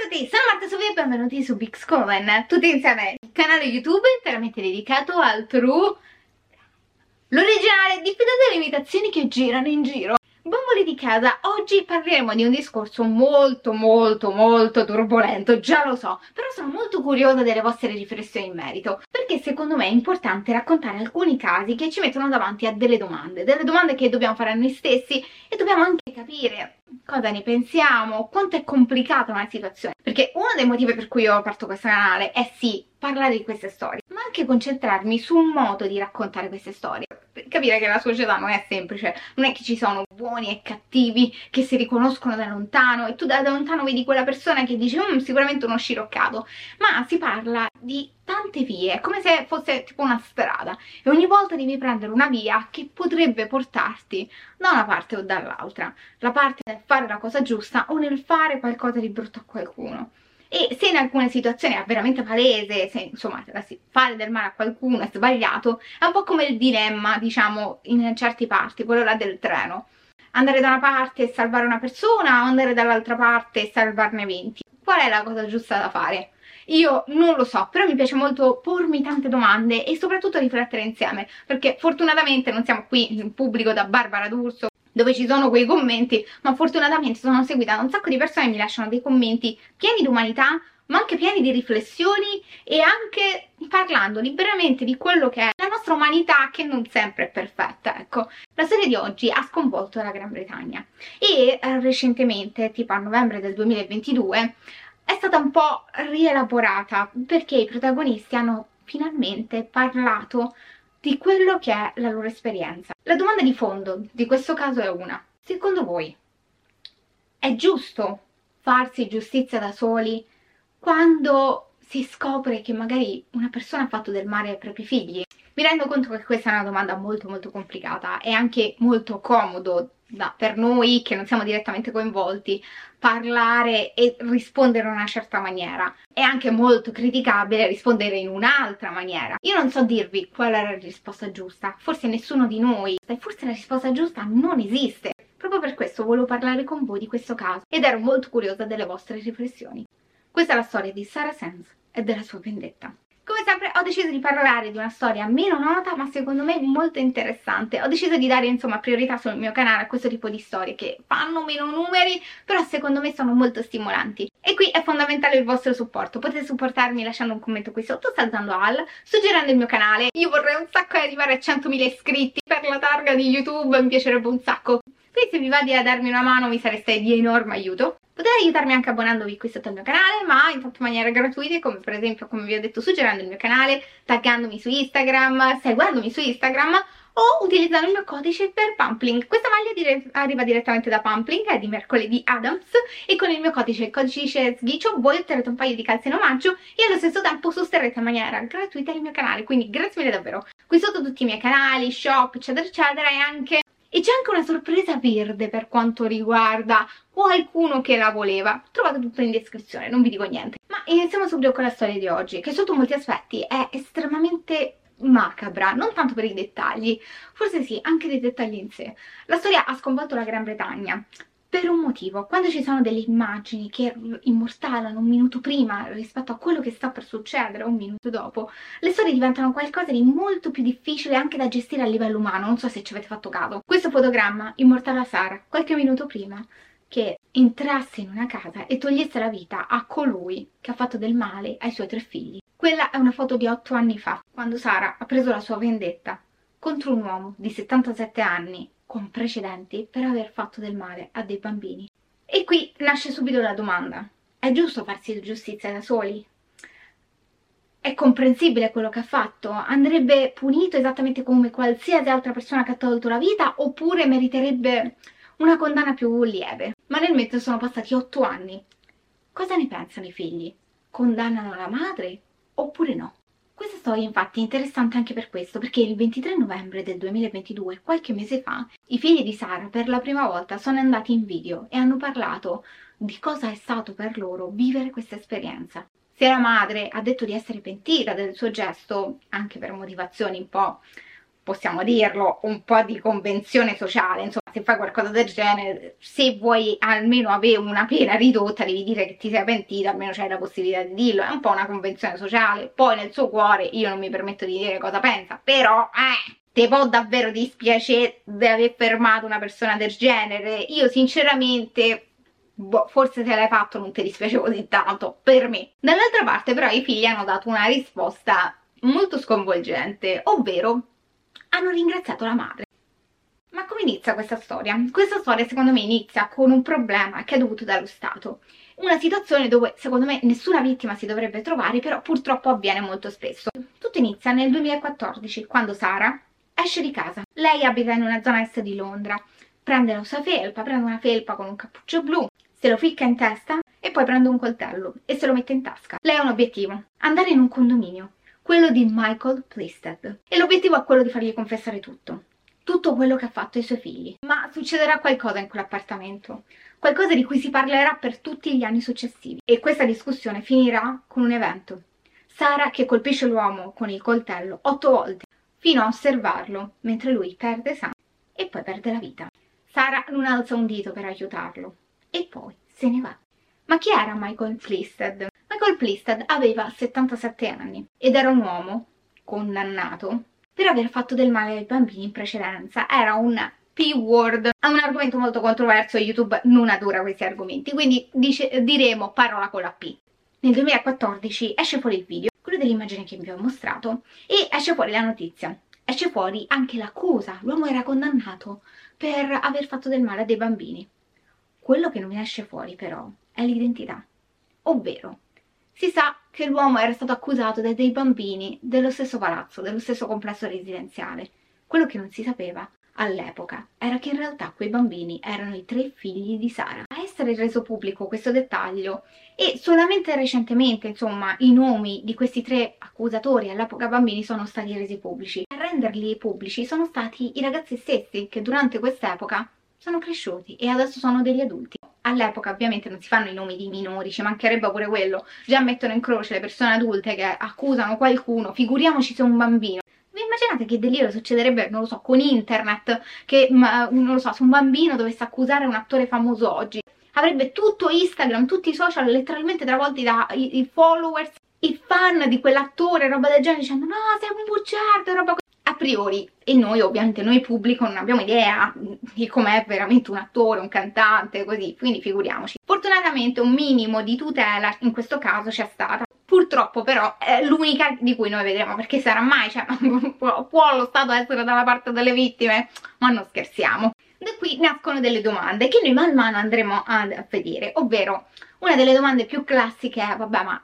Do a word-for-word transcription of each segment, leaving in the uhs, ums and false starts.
tutti, sono Marta Sofia e benvenuti su Big Scoven, tutti insieme, il canale YouTube interamente dedicato al true, l'originale, diffidate delle imitazioni che girano in giro. Bamboli di casa, oggi parleremo di un discorso molto molto molto turbolento, già lo so, però sono molto curiosa delle vostre riflessioni in merito, perché secondo me è importante raccontare alcuni casi che ci mettono davanti a delle domande, delle domande che dobbiamo fare a noi stessi e dobbiamo anche capire cosa ne pensiamo, quanto è complicata una situazione, perché uno dei motivi per cui io ho aperto questo canale è sì, parlare di queste storie, ma anche concentrarmi su un modo di raccontare queste storie, per capire che la società non è semplice, non è che ci sono buoni e cattivi che si riconoscono da lontano e tu da lontano vedi quella persona che dice mmm, sicuramente uno sciroccato, ma si parla di tante vie, è come se fosse tipo una strada e ogni volta devi prendere una via che potrebbe portarti da una parte o dall'altra, la parte nel fare la cosa giusta o nel fare qualcosa di brutto a qualcuno. E se in alcune situazioni è veramente palese, se insomma fare del male a qualcuno è sbagliato, è un po' come il dilemma, diciamo, in certi parti, quello là del treno. Andare da una parte e salvare una persona o andare dall'altra parte e salvarne venti? Qual è la cosa giusta da fare? Io non lo so, però mi piace molto pormi tante domande e soprattutto riflettere insieme, perché fortunatamente non siamo qui in pubblico da Barbara D'Urso, dove ci sono quei commenti, ma fortunatamente sono seguita da un sacco di persone che mi lasciano dei commenti pieni di umanità, ma anche pieni di riflessioni e anche parlando liberamente di quello che è la nostra umanità, che non sempre è perfetta, ecco. La storia di oggi ha sconvolto la Gran Bretagna e eh, recentemente, tipo a novembre del duemilaventidue, è stata un po' rielaborata perché i protagonisti hanno finalmente parlato di quello che è la loro esperienza. La domanda di fondo di questo caso è una: secondo voi è giusto farsi giustizia da soli quando si scopre che magari una persona ha fatto del male ai propri figli? Mi rendo conto che questa è una domanda molto molto complicata e anche molto comodo da, per noi che non siamo direttamente coinvolti parlare e rispondere in una certa maniera. È anche molto criticabile rispondere in un'altra maniera. Io non so dirvi qual è la risposta giusta, forse nessuno di noi, e forse la risposta giusta non esiste. Proprio per questo volevo parlare con voi di questo caso ed ero molto curiosa delle vostre riflessioni. Questa è la storia di Sarah Sands e della sua vendetta. Come sempre ho deciso di parlare di una storia meno nota ma secondo me molto interessante. Ho deciso di dare insomma priorità sul mio canale a questo tipo di storie che fanno meno numeri però secondo me sono molto stimolanti. E qui è fondamentale il vostro supporto. Potete supportarmi lasciando un commento qui sotto, saltando al, suggerendo il mio canale. Io vorrei un sacco arrivare a centomila iscritti per la targa di YouTube, mi piacerebbe un sacco. Quindi se vi va di darmi una mano mi sareste di enorme aiuto. Potete aiutarmi anche abbonandovi qui sotto al mio canale, ma in fatte maniere gratuite, come per esempio, come vi ho detto, suggerendo il mio canale, taggandomi su Instagram, seguendomi su Instagram o utilizzando il mio codice per Pumpling. Questa maglia dire arriva direttamente da Pumpling, è di mercoledì Adams, e con il mio codice, il codice sghicio, voi otterrete un paio di calze in omaggio e allo stesso tempo sosterrete in maniera gratuita il mio canale, quindi grazie mille davvero. Qui sotto tutti i miei canali, shop, eccetera eccetera, e anche... E c'è anche una sorpresa verde per quanto riguarda qualcuno che la voleva. Trovate tutto in descrizione, non vi dico niente. Ma iniziamo subito con la storia di oggi, che sotto molti aspetti è estremamente macabra, non tanto per i dettagli, forse sì, anche dei dettagli in sé. La storia ha sconvolto la Gran Bretagna per un motivo. Quando ci sono delle immagini che immortalano un minuto prima rispetto a quello che sta per succedere un minuto dopo, le storie diventano qualcosa di molto più difficile anche da gestire a livello umano. Non so se ci avete fatto caso. Questo fotogramma immortala Sarah qualche minuto prima che entrasse in una casa e togliesse la vita a colui che ha fatto del male ai suoi tre figli. Quella è una foto di otto anni fa, quando Sarah ha preso la sua vendetta contro un uomo di settantasette anni con precedenti per aver fatto del male a dei bambini. E qui nasce subito la domanda: è giusto farsi giustizia da soli? È comprensibile quello che ha fatto? Andrebbe punito esattamente come qualsiasi altra persona che ha tolto la vita oppure meriterebbe una condanna più lieve? Ma nel mezzo sono passati otto anni. Cosa ne pensano i figli? Condannano la madre oppure no? Questa storia infatti è interessante anche per questo, perché il ventitré novembre del duemilaventidue, qualche mese fa, i figli di Sarah per la prima volta sono andati in video e hanno parlato di cosa è stato per loro vivere questa esperienza. Se la madre ha detto di essere pentita del suo gesto, anche per motivazioni un po' possiamo dirlo, un po' di convenzione sociale, insomma, se fai qualcosa del genere, se vuoi almeno avere una pena ridotta, devi dire che ti sei pentita, almeno c'hai la possibilità di dirlo, è un po' una convenzione sociale. Poi nel suo cuore io non mi permetto di dire cosa pensa, però, eh, te può davvero dispiacere di aver fermato una persona del genere? Io sinceramente, boh, forse se l'hai fatto non ti dispiace così tanto, per me. Dall'altra parte però i figli hanno dato una risposta molto sconvolgente, ovvero hanno ringraziato la madre. Ma come inizia questa storia? Questa storia secondo me inizia con un problema che è dovuto dallo Stato. Una situazione dove secondo me nessuna vittima si dovrebbe trovare, però purtroppo avviene molto spesso. Tutto inizia nel duemilaquattordici, quando Sara esce di casa. Lei abita in una zona est di Londra, prende la sua felpa, prende una felpa con un cappuccio blu, se lo ficca in testa e poi prende un coltello e se lo mette in tasca. Lei ha un obiettivo: andare in un condominio, quello di Michael Plested, e l'obiettivo è quello di fargli confessare tutto, tutto quello che ha fatto ai suoi figli. Ma succederà qualcosa in quell'appartamento, qualcosa di cui si parlerà per tutti gli anni successivi, e questa discussione finirà con un evento: Sara che colpisce l'uomo con il coltello otto volte, fino a osservarlo mentre lui perde sangue e poi perde la vita. Sara non alza un dito per aiutarlo e poi se ne va. Ma chi era Michael Plested? Michael Plested aveva settantasette anni ed era un uomo condannato per aver fatto del male ai bambini in precedenza. Era un P-word, è un argomento molto controverso e YouTube non adora questi argomenti, quindi dice, diremo parola con la P. Nel duemilaquattordici esce fuori il video, quello dell'immagine che vi ho mostrato, e esce fuori la notizia. Esce fuori anche l'accusa: l'uomo era condannato per aver fatto del male a dei bambini. Quello che non esce fuori però è l'identità, ovvero si sa che l'uomo era stato accusato da dei bambini dello stesso palazzo, dello stesso complesso residenziale. Quello che non si sapeva all'epoca era che in realtà quei bambini erano i tre figli di Sara. A essere reso pubblico questo dettaglio, e solamente recentemente, insomma, i nomi di questi tre accusatori all'epoca bambini sono stati resi pubblici. A renderli pubblici sono stati i ragazzi stessi, che durante quest'epoca sono cresciuti e adesso sono degli adulti. All'epoca ovviamente non si fanno i nomi di minori, ci mancherebbe pure quello, già mettono in croce le persone adulte che accusano qualcuno, figuriamoci se un bambino. Vi immaginate che delirio succederebbe, non lo so, con internet, che, ma, non lo so, se un bambino dovesse accusare un attore famoso oggi? Avrebbe tutto Instagram, tutti i social letteralmente travolti dai i followers, i fan di quell'attore, roba del genere, dicendo no, sei un bugiardo, roba così. A priori, e noi ovviamente, noi pubblico, non abbiamo idea di com'è veramente un attore, un cantante, così, quindi figuriamoci. Fortunatamente un minimo di tutela in questo caso c'è stata. Purtroppo però è l'unica di cui noi vedremo, perché sarà mai, cioè, può, può lo Stato essere dalla parte delle vittime? Ma non scherziamo. Da qui nascono delle domande che noi man mano andremo a vedere, ovvero una delle domande più classiche è: vabbè, ma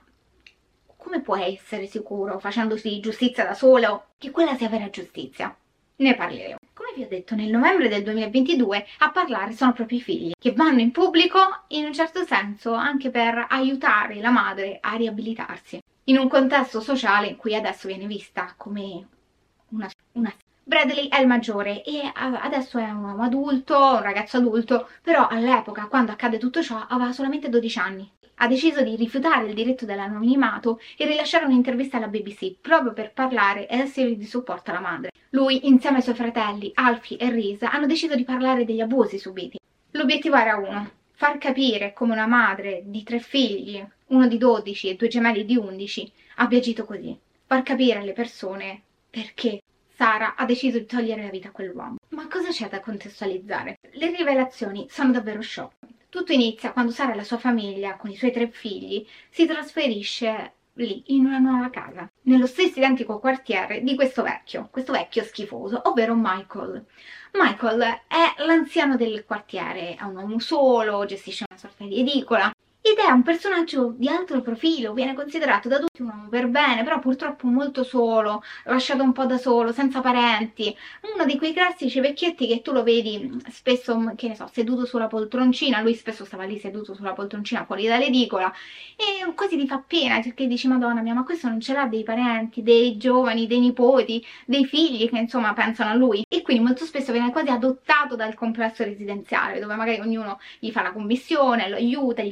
come puoi essere sicuro, facendosi giustizia da solo, che quella sia vera giustizia? Ne parleremo. Come vi ho detto, nel novembre del duemilaventidue a parlare sono proprio i figli, che vanno in pubblico in un certo senso anche per aiutare la madre a riabilitarsi, in un contesto sociale in cui adesso viene vista come una... una... Bradley è il maggiore e adesso è un uomo adulto, un ragazzo adulto, però all'epoca, quando accade tutto ciò, aveva solamente dodici anni. Ha deciso di rifiutare il diritto dell'anonimato e rilasciare un'intervista alla B B C proprio per parlare e essere di supporto alla madre. Lui, insieme ai suoi fratelli Alfie e Reese, hanno deciso di parlare degli abusi subiti. L'obiettivo era uno: far capire come una madre di tre figli, uno di dodici e due gemelli di undici, abbia agito così. Far capire alle persone perché Sara ha deciso di togliere la vita a quell'uomo. Ma cosa c'è da contestualizzare? Le rivelazioni sono davvero shock. Tutto inizia quando Sara e la sua famiglia, con i suoi tre figli, si trasferisce lì, in una nuova casa, nello stesso identico quartiere di questo vecchio, questo vecchio schifoso, ovvero Michael. Michael è l'anziano del quartiere, è un uomo solo, gestisce una sorta di edicola, ed è un personaggio di alto profilo, viene considerato da tutti un uomo per bene, però purtroppo molto solo, lasciato un po' da solo, senza parenti. Uno di quei classici vecchietti che tu lo vedi spesso, che ne so, seduto sulla poltroncina, lui spesso stava lì seduto sulla poltroncina fuori dall'edicola, e quasi ti fa pena, perché dici: madonna mia, ma questo non ce l'ha dei parenti, dei giovani, dei nipoti, dei figli che insomma pensano a lui. E quindi molto spesso viene quasi adottato dal complesso residenziale, dove magari ognuno gli fa la commissione, lo aiuta, gli fa da mangiare,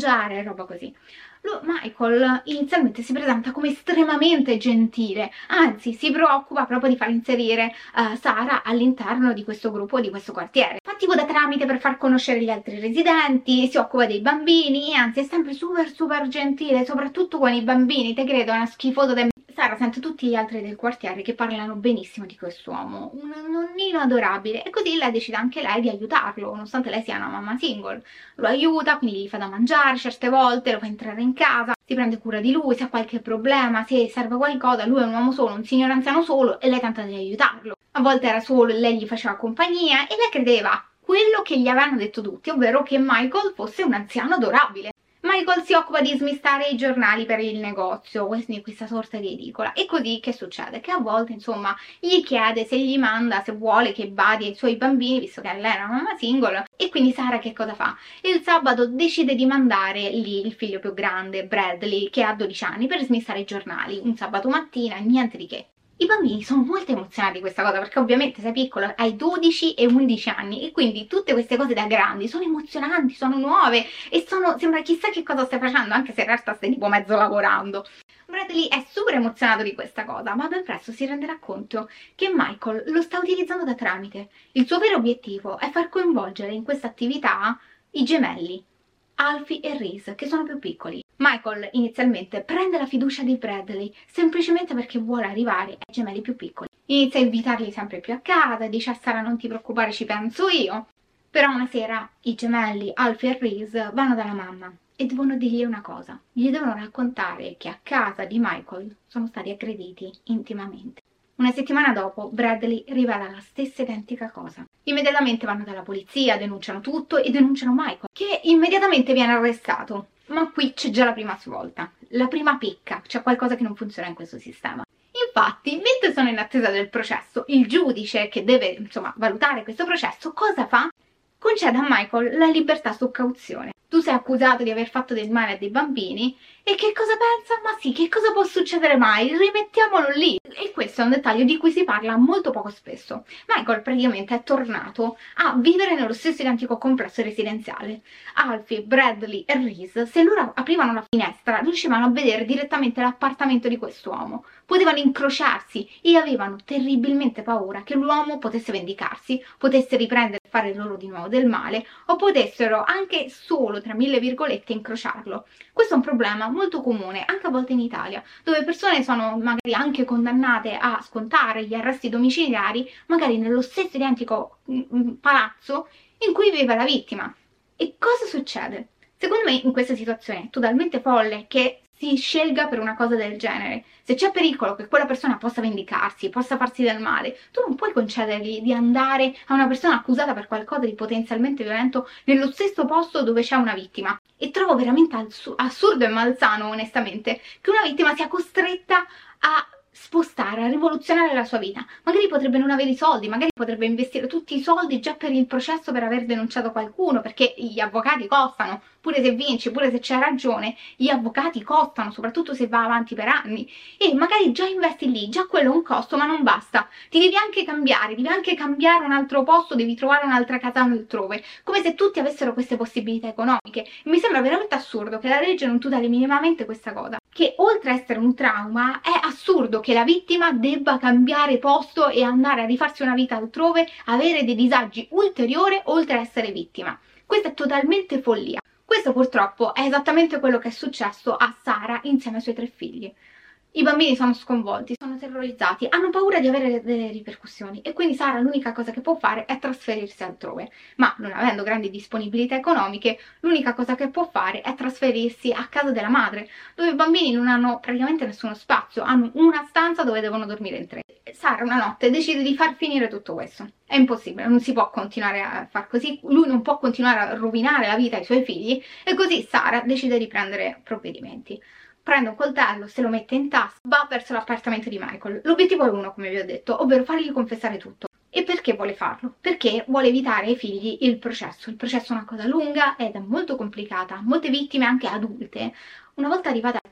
mangiare, roba così. Lui, Michael inizialmente si presenta come estremamente gentile, anzi si preoccupa proprio di far inserire uh, Sara all'interno di questo gruppo, di questo quartiere. Fa tipo da tramite per far conoscere gli altri residenti, si occupa dei bambini, anzi è sempre super super gentile, soprattutto con i bambini, te credo, è una schifosa de... Sara sente tutti gli altri del quartiere che parlano benissimo di quest'uomo, un nonnino adorabile, e così lei decide anche lei di aiutarlo, nonostante lei sia una mamma single. Lo aiuta, quindi gli fa da mangiare certe volte, lo fa entrare in casa, si prende cura di lui, se ha qualche problema, se serve qualcosa, lui è un uomo solo, un signore anziano solo, e lei tenta di aiutarlo. A volte era solo e lei gli faceva compagnia, e lei credeva quello che gli avevano detto tutti, ovvero che Michael fosse un anziano adorabile. Michael si occupa di smistare i giornali per il negozio, quindi questa sorta di edicola. E così che succede? Che a volte, insomma, gli chiede se gli manda, se vuole che badi ai suoi bambini, visto che lei è una mamma single. E quindi Sara che cosa fa? Il sabato decide di mandare lì il figlio più grande, Bradley, che ha dodici anni, per smistare i giornali. Un sabato mattina, niente di che. I bambini sono molto emozionati di questa cosa, perché ovviamente sei piccolo, hai dodici e undici anni, e quindi tutte queste cose da grandi sono emozionanti, sono nuove e sono, sembra chissà che cosa stai facendo, anche se in realtà stai tipo mezzo lavorando. Bradley è super emozionato di questa cosa, ma ben presto si renderà conto che Michael lo sta utilizzando da tramite. Il suo vero obiettivo è far coinvolgere in questa attività i gemelli, Alfie e Reese, che sono più piccoli. Michael inizialmente prende la fiducia di Bradley semplicemente perché vuole arrivare ai gemelli più piccoli. Inizia a invitarli sempre più a casa, dice a Sara non ti preoccupare, ci penso io. Però una sera i gemelli Alfie e Reese vanno dalla mamma e devono dirgli una cosa. Gli devono raccontare che a casa di Michael sono stati aggrediti intimamente. Una settimana dopo Bradley rivela la stessa identica cosa. Immediatamente vanno dalla polizia, denunciano tutto e denunciano Michael, che immediatamente viene arrestato. Ma qui c'è già la prima svolta, la prima pecca, c'è qualcosa che non funziona in questo sistema. Infatti, mentre sono in attesa del processo, il giudice che deve, insomma, valutare questo processo, cosa fa? Concede a Michael la libertà su cauzione. Tu sei accusato di aver fatto del male a dei bambini e che cosa pensa? Ma sì, che cosa può succedere mai? Rimettiamolo lì. E questo è un dettaglio di cui si parla molto poco spesso. Michael praticamente è tornato a vivere nello stesso identico complesso residenziale. Alfie, Bradley e Reese, se loro aprivano la finestra, riuscivano a vedere direttamente l'appartamento di quest'uomo. Potevano incrociarsi e avevano terribilmente paura che l'uomo potesse vendicarsi, potesse riprendere e fare loro di nuovo del male, o potessero anche solo, tra mille virgolette, incrociarlo. Questo è un problema molto comune anche a volte in Italia, dove persone sono magari anche condannate a scontare gli arresti domiciliari, magari nello stesso identico palazzo in cui vive la vittima. E cosa succede? Secondo me in questa situazione è totalmente folle che si scelga per una cosa del genere. Se c'è pericolo che quella persona possa vendicarsi, possa farsi del male, tu non puoi concedergli di andare a una persona accusata per qualcosa di potenzialmente violento nello stesso posto dove c'è una vittima. E trovo veramente assurdo e malsano, onestamente, che una vittima sia costretta a spostare, a rivoluzionare la sua vita. Magari potrebbe non avere i soldi, magari potrebbe investire tutti i soldi già per il processo per aver denunciato qualcuno, perché gli avvocati costano, pure se vinci, pure se c'è ragione, gli avvocati costano, soprattutto se va avanti per anni, e magari già investi lì, già quello è un costo, ma non basta, ti devi anche cambiare, devi anche cambiare un altro posto, devi trovare un'altra casa altrove, come se tutti avessero queste possibilità economiche. Mi sembra veramente assurdo che la legge non tuteli minimamente questa cosa, che oltre a essere un trauma è assurdo che la vittima debba cambiare posto e andare a rifarsi una vita altrove, avere dei disagi ulteriori oltre a essere vittima. Questa è totalmente follia. Questo purtroppo è esattamente quello che è successo a Sara insieme ai suoi tre figli. I bambini sono sconvolti, sono terrorizzati, hanno paura di avere delle ripercussioni e quindi Sara l'unica cosa che può fare è trasferirsi altrove. Ma non avendo grandi disponibilità economiche, l'unica cosa che può fare è trasferirsi a casa della madre, dove i bambini non hanno praticamente nessuno spazio, hanno una stanza dove devono dormire in tre. Sara una notte decide di far finire tutto questo. È impossibile, non si può continuare a far così, lui non può continuare a rovinare la vita ai suoi figli e così Sara decide di prendere provvedimenti. Prende un coltello, se lo mette in tasca, va verso l'appartamento di Michael. L'obiettivo è uno, come vi ho detto, ovvero fargli confessare tutto. E perché vuole farlo? Perché vuole evitare ai figli il processo. Il processo è una cosa lunga ed è molto complicata. Molte vittime, anche adulte, una volta arrivate al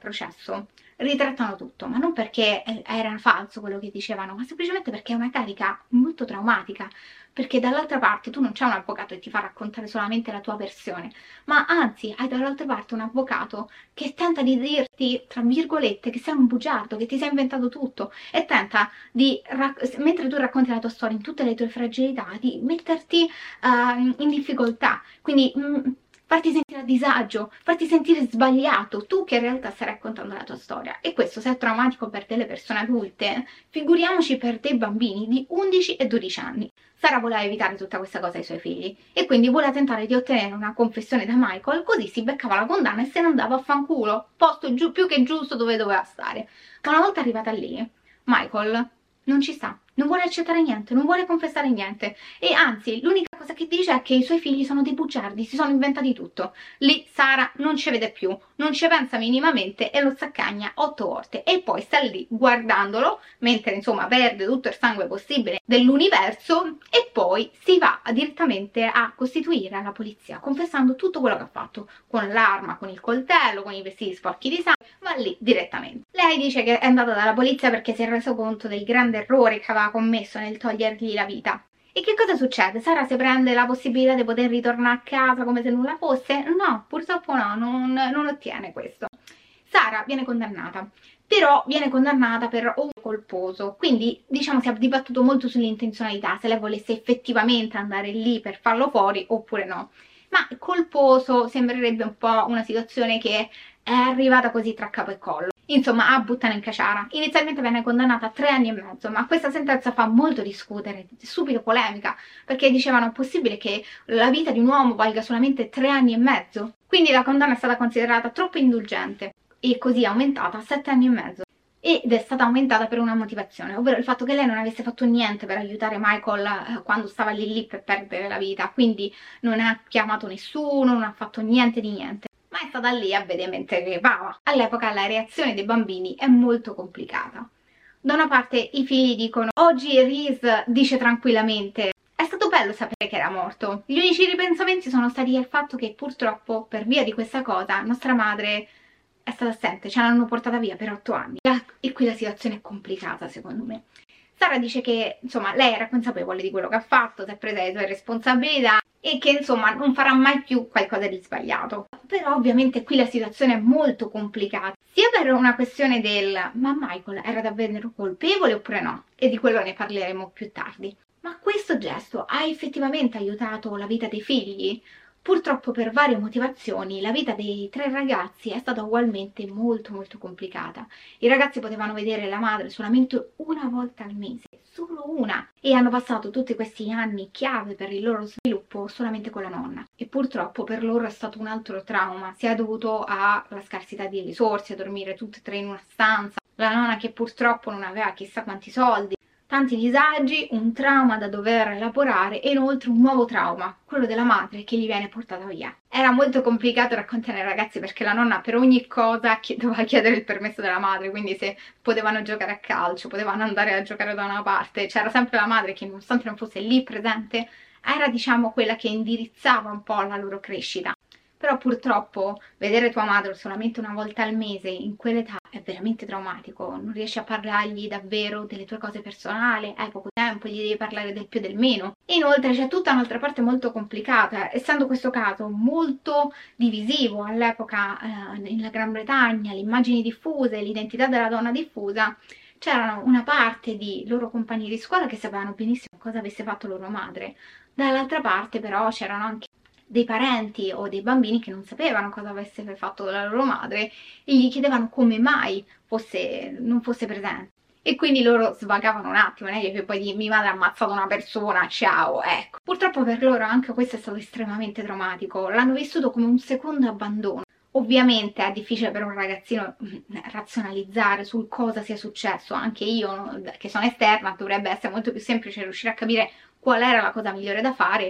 processo ritrattano tutto, ma non perché era falso quello che dicevano, ma semplicemente perché è una carica molto traumatica, perché dall'altra parte tu non c'è un avvocato che ti fa raccontare solamente la tua versione, ma anzi hai dall'altra parte un avvocato che tenta di dirti, tra virgolette, che sei un bugiardo, che ti sei inventato tutto e tenta di, mentre tu racconti la tua storia in tutte le tue fragilità, di metterti uh, in difficoltà, quindi mh, farti sentire a disagio, farti sentire sbagliato, tu che in realtà stai raccontando la tua storia. E questo, se è traumatico per delle persone adulte, figuriamoci per dei bambini di undici e dodici anni. Sara voleva evitare tutta questa cosa ai suoi figli e quindi voleva tentare di ottenere una confessione da Michael, così si beccava la condanna e se ne andava a fanculo, posto giù più che giusto dove doveva stare. Ma una volta arrivata lì, Michael non ci sta, non vuole accettare niente, non vuole confessare niente e anzi l'unica cosa che dice è che i suoi figli sono dei bugiardi, si sono inventati tutto. Lì Sara non ci vede più, non ci pensa minimamente e lo saccagna otto volte e poi sta lì guardandolo mentre insomma perde tutto il sangue possibile dell'universo e poi si va direttamente a costituire alla polizia confessando tutto quello che ha fatto, con l'arma, con il coltello, con i vestiti sporchi di sangue, va lì direttamente. Lei dice che è andata dalla polizia perché si è reso conto del grande errore che aveva commesso nel togliergli la vita. E che cosa succede? Sara si prende la possibilità di poter ritornare a casa come se nulla fosse? No, purtroppo no, non, non ottiene questo. Sara viene condannata, però viene condannata per un colposo, quindi diciamo si è dibattuto molto sull'intenzionalità, se lei volesse effettivamente andare lì per farlo fuori oppure no. Ma colposo sembrerebbe un po' una situazione che è arrivata così tra capo e collo. Insomma, a buttare in caciara. Inizialmente venne condannata a tre anni e mezzo, ma questa sentenza fa molto discutere, subito polemica, perché dicevano è possibile che la vita di un uomo valga solamente tre anni e mezzo? Quindi la condanna è stata considerata troppo indulgente e così aumentata a sette anni e mezzo. Ed è stata aumentata per una motivazione, ovvero il fatto che lei non avesse fatto niente per aiutare Michael quando stava lì lì per perdere la vita, quindi non ha chiamato nessuno, non ha fatto niente di niente. Ma è stata lì a vedere mentre crepava. All'epoca la reazione dei bambini è molto complicata. Da una parte i figli dicono oggi Reese dice tranquillamente è stato bello sapere che era morto. Gli unici ripensamenti sono stati al fatto che purtroppo per via di questa cosa nostra madre è stata assente, ce l'hanno portata via per otto anni. E qui la situazione è complicata secondo me. Sara dice che insomma lei era consapevole di quello che ha fatto, si è presa le sue responsabilità e che insomma non farà mai più qualcosa di sbagliato. Però ovviamente qui la situazione è molto complicata, sia per una questione del ma Michael era davvero colpevole oppure no, e di quello ne parleremo più tardi. Ma questo gesto ha effettivamente aiutato la vita dei figli? Purtroppo per varie motivazioni la vita dei tre ragazzi è stata ugualmente molto molto complicata. I ragazzi potevano vedere la madre solamente una volta al mese, solo una, e hanno passato tutti questi anni chiave per il loro sviluppo solamente con la nonna. E purtroppo per loro è stato un altro trauma, sia dovuto alla scarsità di risorse, a dormire tutte e tre in una stanza, la nonna che purtroppo non aveva chissà quanti soldi, tanti disagi, un trauma da dover elaborare e inoltre un nuovo trauma, quello della madre che gli viene portata via. Era molto complicato raccontare ai ragazzi perché la nonna per ogni cosa doveva chiedere il permesso della madre, quindi se potevano giocare a calcio, potevano andare a giocare da una parte, c'era sempre la madre che nonostante non fosse lì presente, era diciamo quella che indirizzava un po' la loro crescita. Però purtroppo vedere tua madre solamente una volta al mese in quell'età è veramente traumatico, non riesci a parlargli davvero delle tue cose personali, hai poco tempo, gli devi parlare del più e del meno. E inoltre c'è tutta un'altra parte molto complicata, essendo questo caso molto divisivo all'epoca eh, nella Gran Bretagna, le immagini diffuse, l'identità della donna diffusa, c'era una parte di loro compagni di scuola che sapevano benissimo cosa avesse fatto loro madre, dall'altra parte però c'erano anche dei parenti o dei bambini che non sapevano cosa avesse fatto la loro madre e gli chiedevano come mai fosse, non fosse presente. E quindi loro svagavano un attimo, non è che poi mia madre ha ammazzato una persona, ciao, ecco. Purtroppo per loro anche questo è stato estremamente traumatico, l'hanno vissuto come un secondo abbandono. Ovviamente è difficile per un ragazzino razionalizzare sul cosa sia successo, anche io che sono esterna dovrebbe essere molto più semplice riuscire a capire qual era la cosa migliore da fare,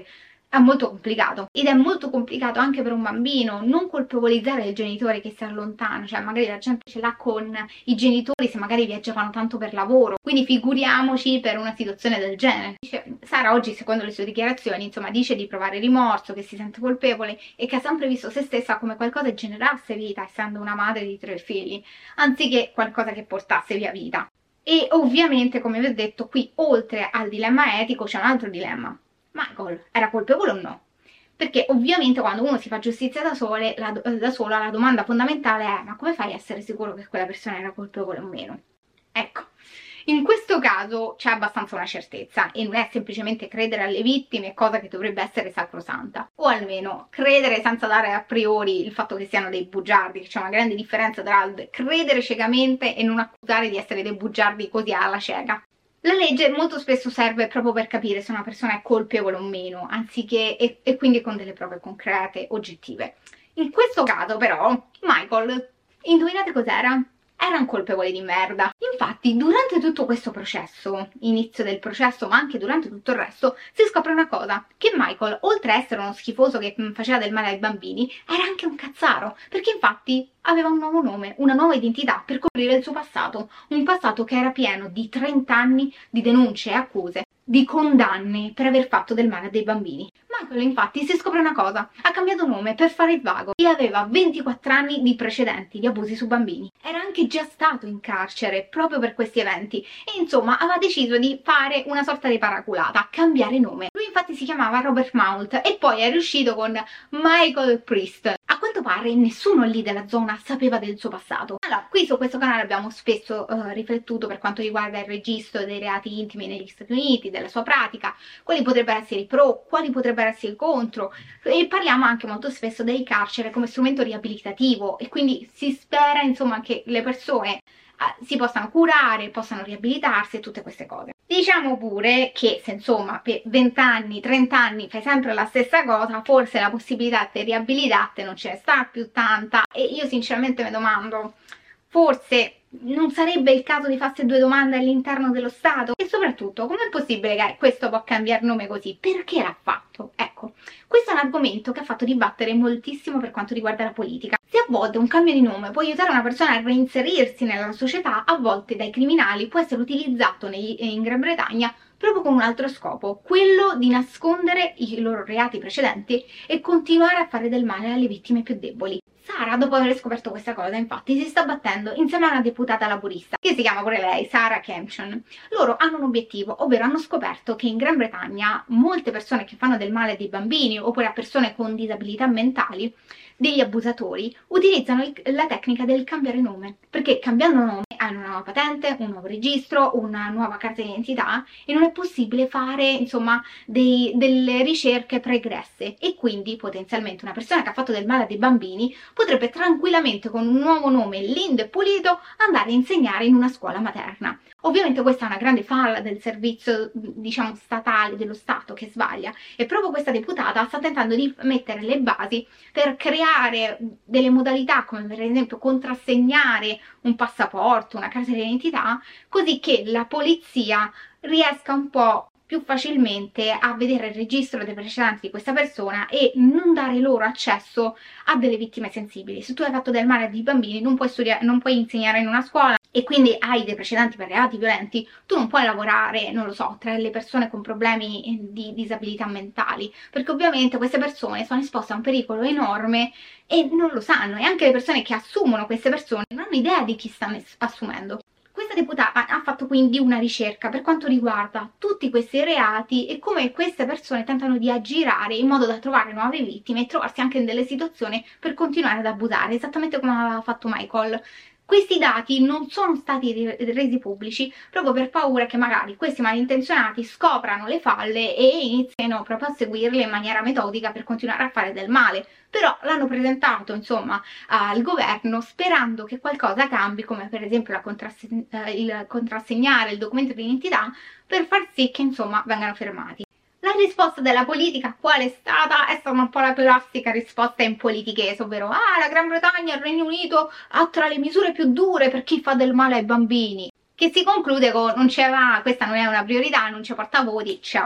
è molto complicato, ed è molto complicato anche per un bambino non colpevolizzare il genitore che si allontana, cioè magari la gente ce l'ha con i genitori se magari viaggiavano tanto per lavoro, quindi figuriamoci per una situazione del genere. Dice, Sara oggi, secondo le sue dichiarazioni, insomma, dice di provare rimorso, che si sente colpevole e che ha sempre visto se stessa come qualcosa che generasse vita, essendo una madre di tre figli, anziché qualcosa che portasse via vita. E ovviamente, come vi ho detto, qui oltre al dilemma etico c'è un altro dilemma. Michael era colpevole o no? Perché ovviamente quando uno si fa giustizia da, sole, la, da sola, la domanda fondamentale è: ma come fai a essere sicuro che quella persona era colpevole o meno? Ecco, in questo caso c'è abbastanza una certezza e non è semplicemente credere alle vittime, cosa che dovrebbe essere sacrosanta, o almeno credere senza dare a priori il fatto che siano dei bugiardi, che c'è una grande differenza tra credere ciecamente e non accusare di essere dei bugiardi così alla cieca. La legge molto spesso serve proprio per capire se una persona è colpevole o meno, anziché e, e quindi con delle prove concrete, oggettive. In questo caso però, Michael, indovinate cos'era? Era un colpevole di merda. Infatti, durante tutto questo processo, inizio del processo, ma anche durante tutto il resto, si scopre una cosa: che Michael, oltre a essere uno schifoso che faceva del male ai bambini, era anche un cazzaro, perché infatti aveva un nuovo nome, una nuova identità per coprire il suo passato, un passato che era pieno di trenta anni di denunce e accuse, di condanne per aver fatto del male a dei bambini. Michael infatti si scopre una cosa: ha cambiato nome per fare il vago e aveva ventiquattro anni di precedenti di abusi su bambini. Era anche già stato in carcere proprio per questi eventi e insomma aveva deciso di fare una sorta di paraculata, cambiare nome. Lui infatti si chiamava Robert Mount e poi è riuscito con Michael Priest. A quanto pare nessuno lì della zona sapeva del suo passato. Allora, qui su questo canale abbiamo spesso uh, riflettuto per quanto riguarda il registro dei reati intimi negli Stati Uniti, della sua pratica, quali potrebbero essere i pro, quali potrebbero essere i contro, e parliamo anche molto spesso del carcere come strumento riabilitativo e quindi si spera insomma che le persone uh, si possano curare, possano riabilitarsi e tutte queste cose. Diciamo pure che se insomma per venti anni, trenta anni fai sempre la stessa cosa, forse la possibilità di riabilitarti non ce ne sta più tanta e io sinceramente mi domando, forse non sarebbe il caso di farsi due domande all'interno dello Stato? E soprattutto, com'è possibile che questo può cambiare nome così? Perché l'ha fatto? Ecco, questo è un argomento che ha fatto dibattere moltissimo per quanto riguarda la politica. Se a volte un cambio di nome può aiutare una persona a reinserirsi nella società, a volte dai criminali può essere utilizzato nei, in Gran Bretagna proprio con un altro scopo, quello di nascondere i loro reati precedenti e continuare a fare del male alle vittime più deboli. Sara, dopo aver scoperto questa cosa, infatti si sta battendo insieme a una deputata laburista, che si chiama pure lei, Sara Kempson. Loro hanno un obiettivo, ovvero hanno scoperto che in Gran Bretagna molte persone che fanno del male a dei bambini oppure a persone con disabilità mentali, degli abusatori, utilizzano il, la tecnica del cambiare nome, perché cambiando nome hanno una nuova patente, un nuovo registro, una nuova carta d'identità e non è possibile fare insomma dei, delle ricerche pregresse e quindi potenzialmente una persona che ha fatto del male a dei bambini potrebbe tranquillamente con un nuovo nome lindo e pulito andare a insegnare in una scuola materna. Ovviamente questa è una grande falla del servizio, diciamo, statale, dello Stato che sbaglia e proprio questa deputata sta tentando di mettere le basi per creare delle modalità come per esempio contrassegnare un passaporto, una carta d'identità, così che la polizia riesca un po' più facilmente a vedere il registro dei precedenti di questa persona e non dare loro accesso a delle vittime sensibili. Se tu hai fatto del male a dei bambini non puoi studiare, non puoi insegnare in una scuola e quindi hai dei precedenti per reati violenti, tu non puoi lavorare, non lo so, tra le persone con problemi di disabilità mentali, perché ovviamente queste persone sono esposte a un pericolo enorme e non lo sanno, e anche le persone che assumono queste persone non hanno idea di chi stanno assumendo. Questa deputata ha fatto quindi una ricerca per quanto riguarda tutti questi reati e come queste persone tentano di aggirare in modo da trovare nuove vittime e trovarsi anche in delle situazioni per continuare ad abusare, esattamente come aveva fatto Michael. Questi dati non sono stati resi pubblici proprio per paura che magari questi malintenzionati scoprano le falle e iniziano proprio a seguirle in maniera metodica per continuare a fare del male. Però l'hanno presentato insomma al governo sperando che qualcosa cambi, come per esempio la contrasseg- il contrassegnare il documento di identità, per far sì che insomma vengano fermati. La risposta della politica qual è stata? È stata un po' la classica risposta in politichese, ovvero ah, la Gran Bretagna e il Regno Unito ha tra le misure più dure per chi fa del male ai bambini, che si conclude con non c'è va, questa non è una priorità, non ci porta voti, ciao.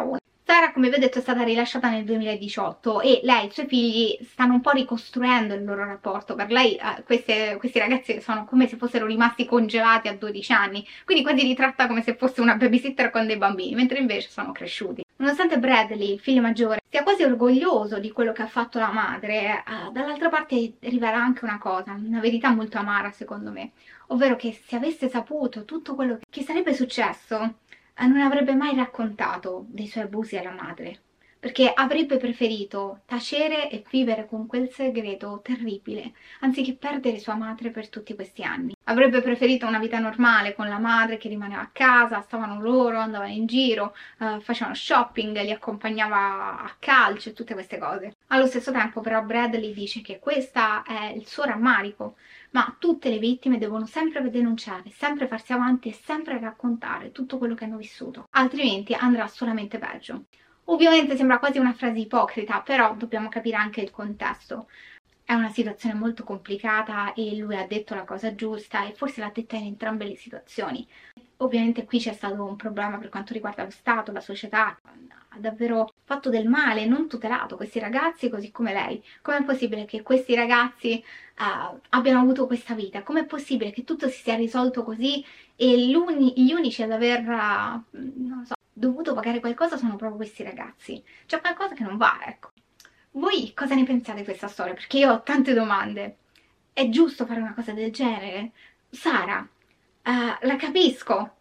Sara, come vi ho detto, è stata rilasciata nel duemiladiciotto e lei e i suoi figli stanno un po' ricostruendo il loro rapporto. Per lei eh, queste, questi ragazzi sono come se fossero rimasti congelati a dodici anni, quindi quasi li tratta come se fosse una babysitter con dei bambini, mentre invece sono cresciuti. Nonostante Bradley, il figlio maggiore, sia quasi orgoglioso di quello che ha fatto la madre, eh, dall'altra parte rivela anche una cosa, una verità molto amara secondo me, ovvero che se avesse saputo tutto quello che sarebbe successo, non avrebbe mai raccontato dei suoi abusi alla madre, perché avrebbe preferito tacere e vivere con quel segreto terribile, anziché perdere sua madre per tutti questi anni. Avrebbe preferito una vita normale con la madre che rimaneva a casa, stavano loro, andavano in giro, uh, facevano shopping, li accompagnava a calcio e tutte queste cose. Allo stesso tempo però Bradley dice che questo è il suo rammarico, ma tutte le vittime devono sempre denunciare, sempre farsi avanti e sempre raccontare tutto quello che hanno vissuto, altrimenti andrà solamente peggio. Ovviamente sembra quasi una frase ipocrita, però dobbiamo capire anche il contesto. È una situazione molto complicata e lui ha detto la cosa giusta e forse l'ha detta in entrambe le situazioni. Ovviamente qui c'è stato un problema per quanto riguarda lo Stato, la società, ha davvero fatto del male, non tutelato questi ragazzi così come lei. Com'è possibile che questi ragazzi uh, abbiano avuto questa vita? Com'è possibile che tutto si sia risolto così e gli unici ad aver, uh, non lo so, dovuto pagare qualcosa sono proprio questi ragazzi? C'è qualcosa che non va, ecco. Voi cosa ne pensate di questa storia? Perché io ho tante domande. È giusto fare una cosa del genere? Sara, uh, la capisco,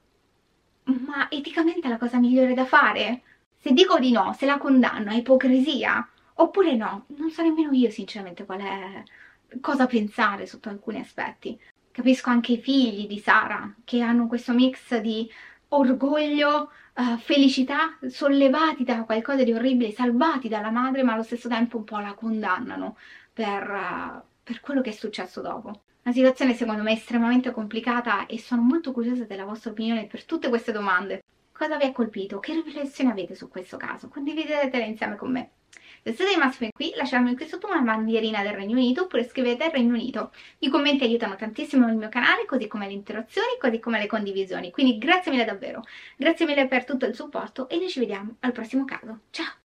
ma eticamente è la cosa migliore da fare? Se dico di no, se la condanno, è ipocrisia? Oppure no? Non so nemmeno io sinceramente qual è, cosa pensare sotto alcuni aspetti. Capisco anche i figli di Sara, che hanno questo mix di orgoglio, uh, felicità, sollevati da qualcosa di orribile, salvati dalla madre, ma allo stesso tempo un po' la condannano per, uh, per quello che è successo dopo. Una situazione secondo me estremamente complicata e sono molto curiosa della vostra opinione per tutte queste domande. Cosa vi ha colpito? Che riflessioni avete su questo caso? Condividetele insieme con me. Se siete rimasti qui, lasciatemi qui sotto una bandierina del Regno Unito oppure scrivete Regno Unito. I commenti aiutano tantissimo il mio canale, così come le interazioni, così come le condivisioni. Quindi grazie mille davvero. Grazie mille per tutto il supporto e noi ci vediamo al prossimo caso. Ciao!